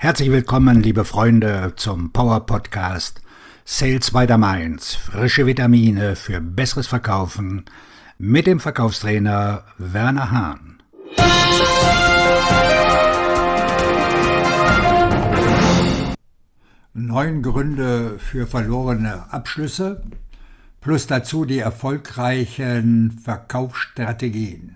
Herzlich willkommen, liebe Freunde, zum Power Podcast Sales by the Mainz. Frische Vitamine für besseres Verkaufen mit dem Verkaufstrainer Werner Hahn. 9 Gründe für verlorene Abschlüsse plus dazu die erfolgreichen Verkaufsstrategien.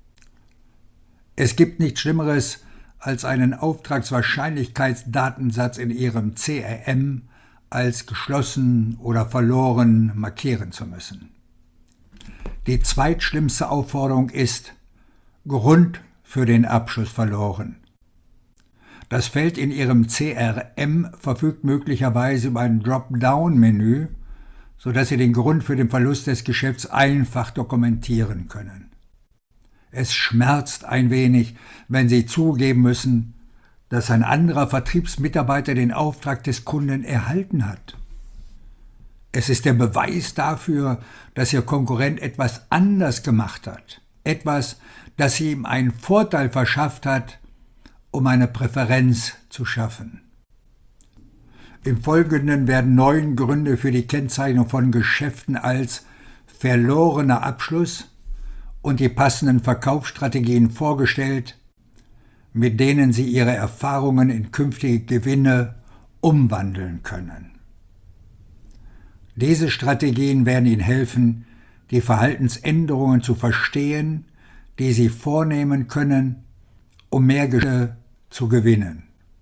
Es gibt nichts Schlimmeres, als einen Auftragswahrscheinlichkeitsdatensatz in Ihrem CRM als geschlossen oder verloren markieren zu müssen. Die zweitschlimmste Aufforderung ist Grund für den Abschluss verloren. Das Feld in Ihrem CRM verfügt möglicherweise über ein Dropdown-Menü, sodass Sie den Grund für den Verlust des Geschäfts einfach dokumentieren können. Es schmerzt ein wenig, wenn Sie zugeben müssen, dass ein anderer Vertriebsmitarbeiter den Auftrag des Kunden erhalten hat. Es ist der Beweis dafür, dass Ihr Konkurrent etwas anders gemacht hat, etwas, das ihm einen Vorteil verschafft hat, um eine Präferenz zu schaffen. Im Folgenden werden 9 Gründe für die Kennzeichnung von Geschäften als verlorener Abschluss und die passenden Verkaufsstrategien vorgestellt, mit denen Sie Ihre Erfahrungen in künftige Gewinne umwandeln können. Diese Strategien werden Ihnen helfen, die Verhaltensänderungen zu verstehen, die Sie vornehmen können, um mehr Geschäfte zu gewinnen.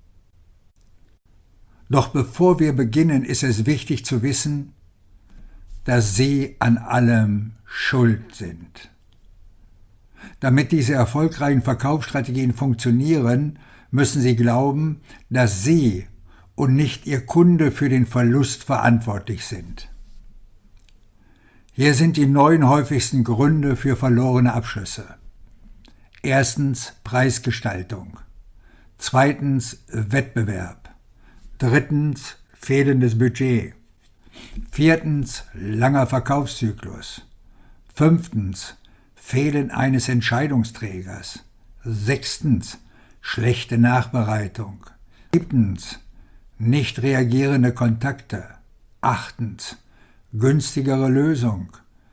Doch bevor wir beginnen, ist es wichtig zu wissen, dass Sie an allem schuld sind. Damit diese erfolgreichen Verkaufsstrategien funktionieren, müssen Sie glauben, dass Sie und nicht Ihr Kunde für den Verlust verantwortlich sind. Hier sind die 9 häufigsten Gründe für verlorene Abschlüsse. 1. Preisgestaltung. 2. Wettbewerb. 3. Fehlendes Budget. 4. Langer Verkaufszyklus. 5. Fehlen eines Entscheidungsträgers. 6. Schlechte Nachbereitung. 7. Nicht reagierende Kontakte. 8. Günstigere Lösung.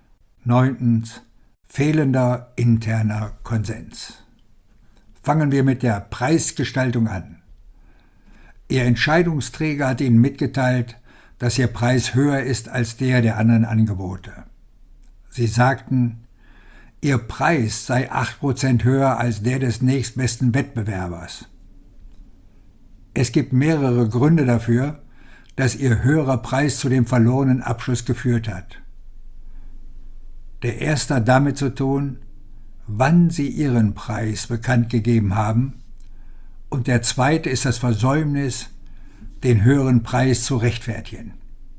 9. Fehlender interner Konsens. Fangen wir mit der Preisgestaltung an. Ihr Entscheidungsträger hat Ihnen mitgeteilt, dass Ihr Preis höher ist als der anderen Angebote. Sie sagten, Ihr Preis sei 8% höher als der des nächstbesten Wettbewerbers. Es gibt mehrere Gründe dafür, dass Ihr höherer Preis zu dem verlorenen Abschluss geführt hat. Der erste hat damit zu tun, wann Sie Ihren Preis bekannt gegeben haben, und der zweite ist das Versäumnis, den höheren Preis zu rechtfertigen.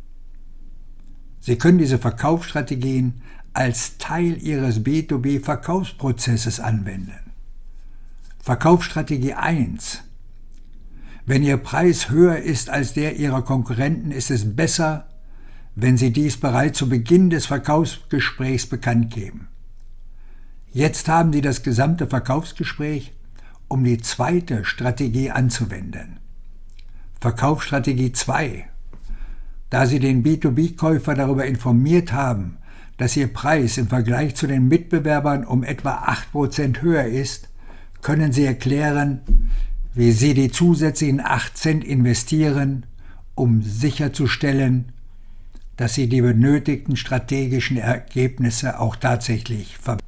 Sie können diese Verkaufsstrategien als Teil Ihres B2B-Verkaufsprozesses anwenden. Verkaufsstrategie 1. Wenn Ihr Preis höher ist als der Ihrer Konkurrenten, ist es besser, wenn Sie dies bereits zu Beginn des Verkaufsgesprächs bekannt geben. Jetzt haben Sie das gesamte Verkaufsgespräch, um die zweite Strategie anzuwenden. Verkaufsstrategie 2. Da Sie den B2B-Käufer darüber informiert haben, dass Ihr Preis im Vergleich zu den Mitbewerbern um etwa 8% höher ist, können Sie erklären, wie Sie die zusätzlichen 8 Cent investieren, um sicherzustellen, dass Sie die benötigten strategischen Ergebnisse auch tatsächlich verbessern.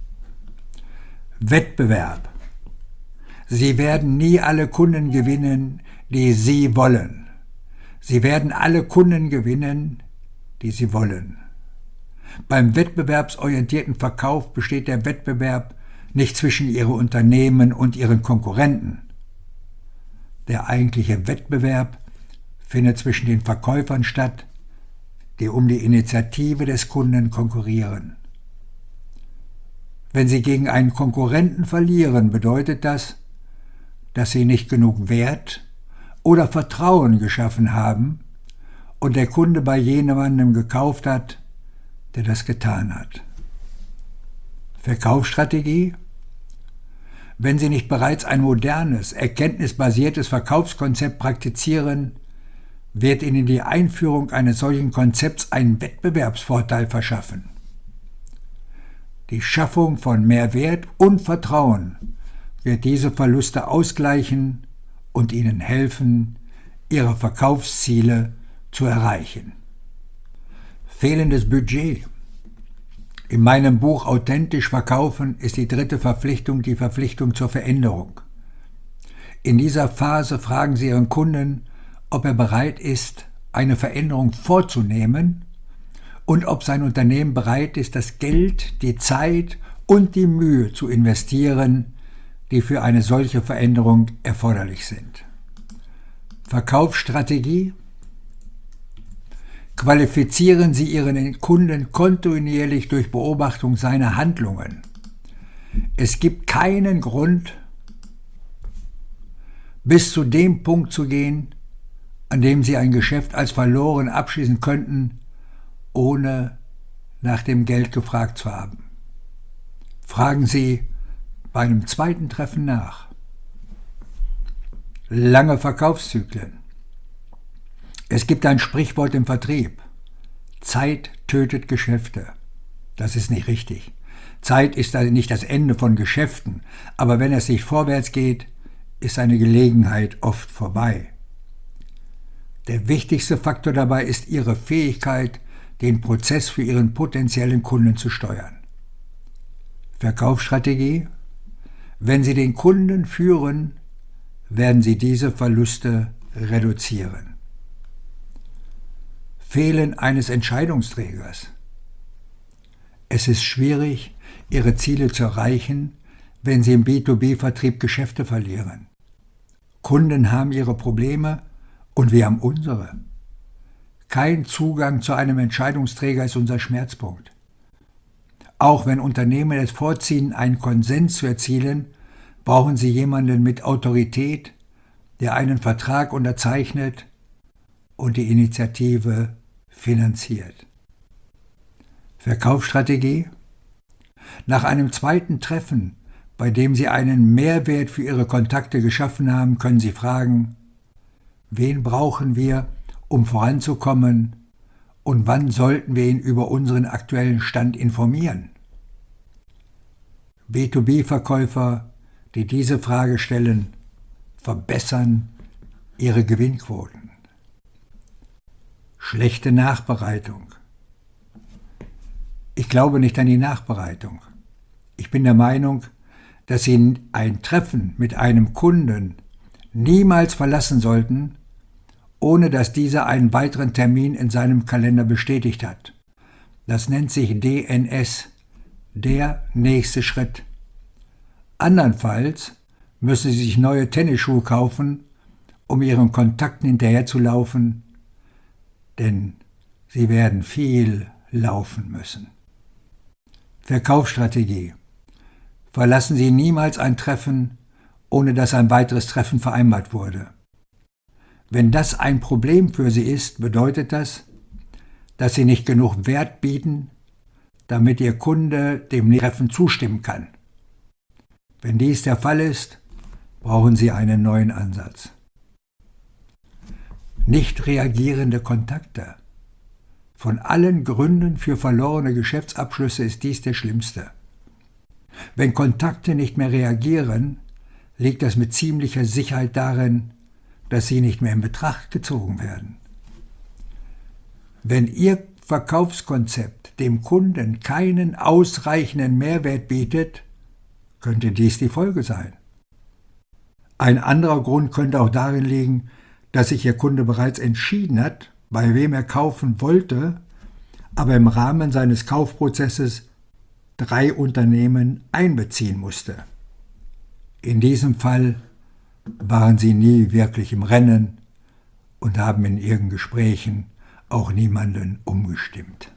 Wettbewerb. Sie werden nie alle Kunden gewinnen, die Sie wollen. Sie werden alle Kunden gewinnen, die Sie wollen. Beim wettbewerbsorientierten Verkauf besteht der Wettbewerb nicht zwischen Ihrem Unternehmen und Ihren Konkurrenten. Der eigentliche Wettbewerb findet zwischen den Verkäufern statt, die um die Initiative des Kunden konkurrieren. Wenn Sie gegen einen Konkurrenten verlieren, bedeutet das, dass Sie nicht genug Wert oder Vertrauen geschaffen haben und der Kunde bei jemandem gekauft hat, der das getan hat. Verkaufsstrategie: Wenn Sie nicht bereits ein modernes, erkenntnisbasiertes Verkaufskonzept praktizieren, wird Ihnen die Einführung eines solchen Konzepts einen Wettbewerbsvorteil verschaffen. Die Schaffung von Mehrwert und Vertrauen wird diese Verluste ausgleichen und Ihnen helfen, Ihre Verkaufsziele zu erreichen. Fehlendes Budget. In meinem Buch Authentisch verkaufen ist die dritte Verpflichtung die Verpflichtung zur Veränderung. In dieser Phase fragen Sie Ihren Kunden, ob er bereit ist, eine Veränderung vorzunehmen und ob sein Unternehmen bereit ist, das Geld, die Zeit und die Mühe zu investieren, die für eine solche Veränderung erforderlich sind. Verkaufsstrategie. Qualifizieren Sie Ihren Kunden kontinuierlich durch Beobachtung seiner Handlungen. Es gibt keinen Grund, bis zu dem Punkt zu gehen, an dem Sie ein Geschäft als verloren abschließen könnten, ohne nach dem Geld gefragt zu haben. Fragen Sie bei einem zweiten Treffen nach. Lange Verkaufszyklen. Es gibt ein Sprichwort im Vertrieb: Zeit tötet Geschäfte. Das ist nicht richtig. Zeit ist also nicht das Ende von Geschäften, aber wenn es nicht vorwärts geht, ist eine Gelegenheit oft vorbei. Der wichtigste Faktor dabei ist Ihre Fähigkeit, den Prozess für Ihren potenziellen Kunden zu steuern. Verkaufsstrategie. Wenn Sie den Kunden führen, werden Sie diese Verluste reduzieren. Fehlen eines Entscheidungsträgers. Es ist schwierig, Ihre Ziele zu erreichen, wenn Sie im B2B-Vertrieb Geschäfte verlieren. Kunden haben ihre Probleme und wir haben unsere. Kein Zugang zu einem Entscheidungsträger ist unser Schmerzpunkt. Auch wenn Unternehmen es vorziehen, einen Konsens zu erzielen, brauchen sie jemanden mit Autorität, der einen Vertrag unterzeichnet und die Initiative finanziert. Verkaufsstrategie. Nach einem zweiten Treffen, bei dem Sie einen Mehrwert für Ihre Kontakte geschaffen haben, können Sie fragen: Wen brauchen wir, um voranzukommen, und wann sollten wir ihn über unseren aktuellen Stand informieren? B2B-Verkäufer, die diese Frage stellen, verbessern ihre Gewinnquoten. Schlechte Nachbereitung. Ich glaube nicht an die Nachbereitung. Ich bin der Meinung, dass Sie ein Treffen mit einem Kunden niemals verlassen sollten, ohne dass dieser einen weiteren Termin in seinem Kalender bestätigt hat. Das nennt sich DNS, der nächste Schritt. Andernfalls müssen Sie sich neue Tennisschuhe kaufen, um Ihren Kontakten hinterherzulaufen, denn Sie werden viel laufen müssen. Verkaufsstrategie. Verlassen Sie niemals ein Treffen, ohne dass ein weiteres Treffen vereinbart wurde. Wenn das ein Problem für Sie ist, bedeutet das, dass Sie nicht genug Wert bieten, damit Ihr Kunde dem Treffen zustimmen kann. Wenn dies der Fall ist, brauchen Sie einen neuen Ansatz. Nicht reagierende Kontakte. Von allen Gründen für verlorene Geschäftsabschlüsse ist dies der schlimmste. Wenn Kontakte nicht mehr reagieren, liegt das mit ziemlicher Sicherheit darin, dass sie nicht mehr in Betracht gezogen werden. Wenn Ihr Verkaufskonzept dem Kunden keinen ausreichenden Mehrwert bietet, könnte dies die Folge sein. Ein anderer Grund könnte auch darin liegen, dass sich Ihr Kunde bereits entschieden hat, bei wem er kaufen wollte, aber im Rahmen seines Kaufprozesses 3 Unternehmen einbeziehen musste. In diesem Fall waren Sie nie wirklich im Rennen und haben in Ihren Gesprächen auch niemanden umgestimmt.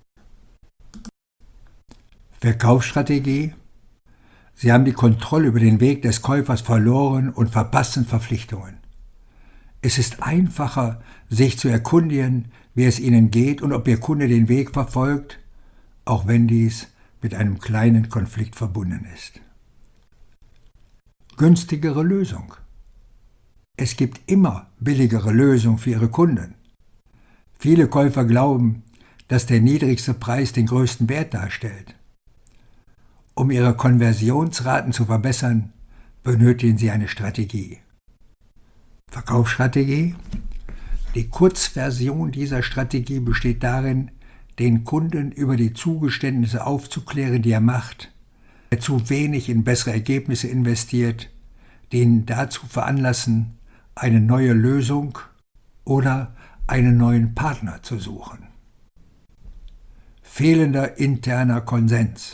Verkaufsstrategie. Sie haben die Kontrolle über den Weg des Käufers verloren und verpassen Verpflichtungen. Es ist einfacher, sich zu erkundigen, wie es Ihnen geht und ob Ihr Kunde den Weg verfolgt, auch wenn dies mit einem kleinen Konflikt verbunden ist. günstigere Lösung. Es gibt immer billigere Lösungen für Ihre Kunden. Viele Käufer glauben, dass der niedrigste Preis den größten Wert darstellt. Um Ihre Konversionsraten zu verbessern, benötigen Sie eine Strategie. Verkaufsstrategie? Die Kurzversion dieser Strategie besteht darin, den Kunden über die Zugeständnisse aufzuklären, die er macht, der zu wenig in bessere Ergebnisse investiert, die ihn dazu veranlassen, eine neue Lösung oder einen neuen Partner zu suchen. Fehlender interner Konsens.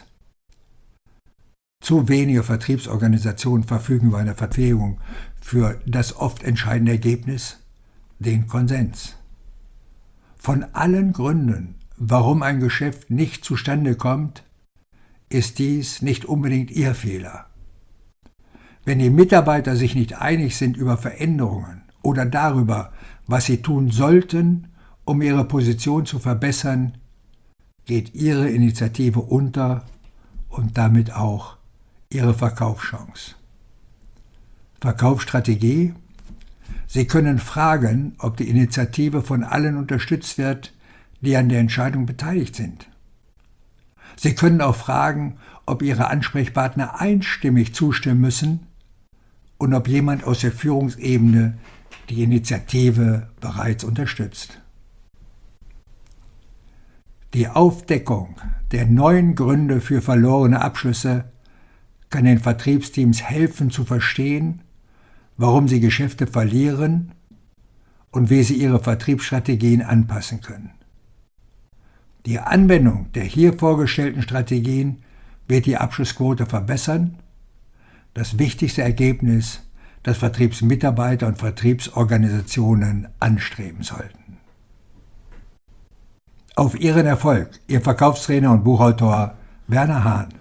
Zu wenige Vertriebsorganisationen verfügen über eine Verpflegung für das oft entscheidende Ergebnis, den Konsens. Von allen Gründen, warum ein Geschäft nicht zustande kommt, ist dies nicht unbedingt Ihr Fehler. Wenn die Mitarbeiter sich nicht einig sind über Veränderungen oder darüber, was sie tun sollten, um ihre Position zu verbessern, geht Ihre Initiative unter und damit auch Ihre Verkaufschance. Verkaufsstrategie: Sie können fragen, ob die Initiative von allen unterstützt wird, die an der Entscheidung beteiligt sind. Sie können auch fragen, ob Ihre Ansprechpartner einstimmig zustimmen müssen und ob jemand aus der Führungsebene die Initiative bereits unterstützt. Die Aufdeckung der neuen Gründe für verlorene Abschlüsse kann den Vertriebsteams helfen zu verstehen, warum sie Geschäfte verlieren und wie sie ihre Vertriebsstrategien anpassen können. Die Anwendung der hier vorgestellten Strategien wird die Abschlussquote verbessern, das wichtigste Ergebnis, das Vertriebsmitarbeiter und Vertriebsorganisationen anstreben sollten. Auf Ihren Erfolg, Ihr Verkaufstrainer und Buchautor Werner Hahn.